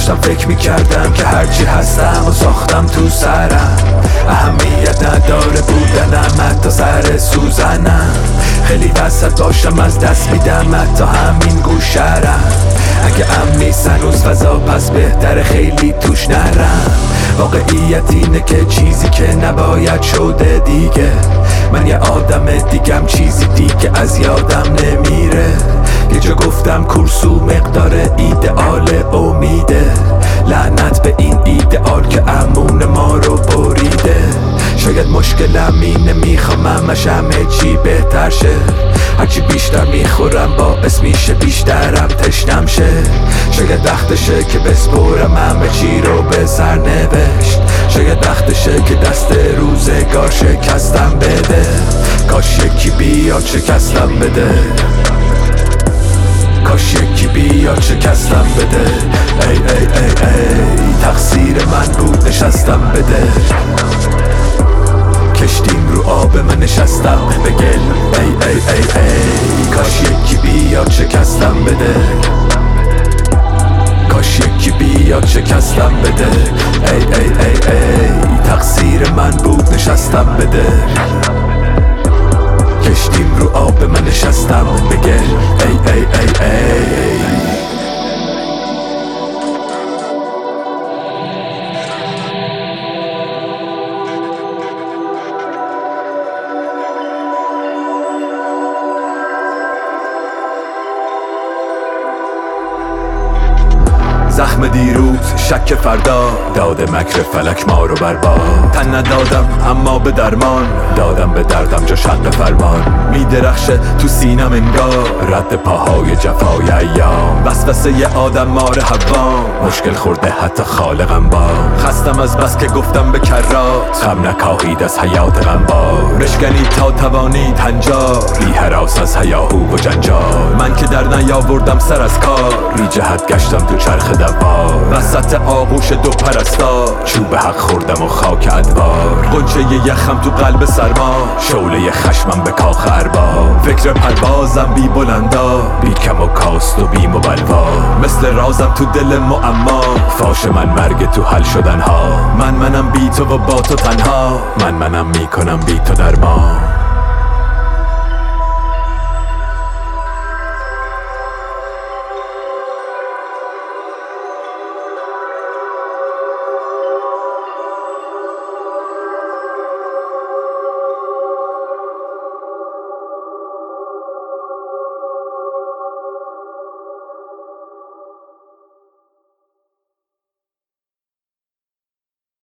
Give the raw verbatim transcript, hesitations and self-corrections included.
داشتم فکر میکردم که هرچی هستم و ساختم تو سرم، اهمیت نداره بودنم حتی سر سوزنم. خیلی وسط باشم از دست میدم حتی همین گوشرم. اگه امن نیست هنوز فضا پس بهتره خیلی توش نرم. واقعیت اینه که چیزی که نباید شده دیگه. من یه آدم دیگم چیزی دیگه از یادم نمیره. یه جا گفتم کورسو مقدار ایدئال امیده. لعنت به این ایدئال که امون ما رو بریده. شاید مشکلم اینه میخوام همش همه چی بهتر شه. هرچی بیشتر میخورم باعث میشه بیشترم تشنم شه. شاید وقتشه که بسپرم همه چی رو به سرنوشت. شاید وقتشه که دست روزگار شکستم بده. کاش یکی بیاد شکستم بده. کاش یکی بیاد شکستم بده. ای ای ای ای تقصیر من بود نشستم بده. کشتیم رو آب من نشستم به گل. ای ای ای ای کاش یکی بیاد شکستم بده. کاش یکی بیاد شکستم بده. ای ای ای ای تقصیر من بود نشستم بده. کشتیم رو آب من نشستم به گل. ای ای ای ای زخم دیروز شک فردا داده مکر فلک ما رو برباد. تن ندادم اما به درمان دادم به دردم جا شق فرمان. میدرخشه تو سینم انگار رد پاهای جفای ایام. وسوسه ی آدم مار حوام مشکل خورده حتی خالقم با. خستم از بس که گفتم به کرات غم نکاهید از حیات غمبار. بشکنید تا توانید هنجار بی هراس از هیاهو و جنجال. من که در نیاوردم سر از کار بی جهت گشتم تو چرخ دوار. وسط آغوش دو پرستار چوب حق خوردم و خاک ادوار. غنچه یخم تو قلب سرما شعله خشمم به کاخ ارباب. فکر پروازم بی بلندا بی کم و کاست و بیم و بلوا. مثل رازم تو دل معما فاش من مرگ تو حل شدن ها. من منم بی تو و با تو تنها. من منم میکنم بی تو درمان.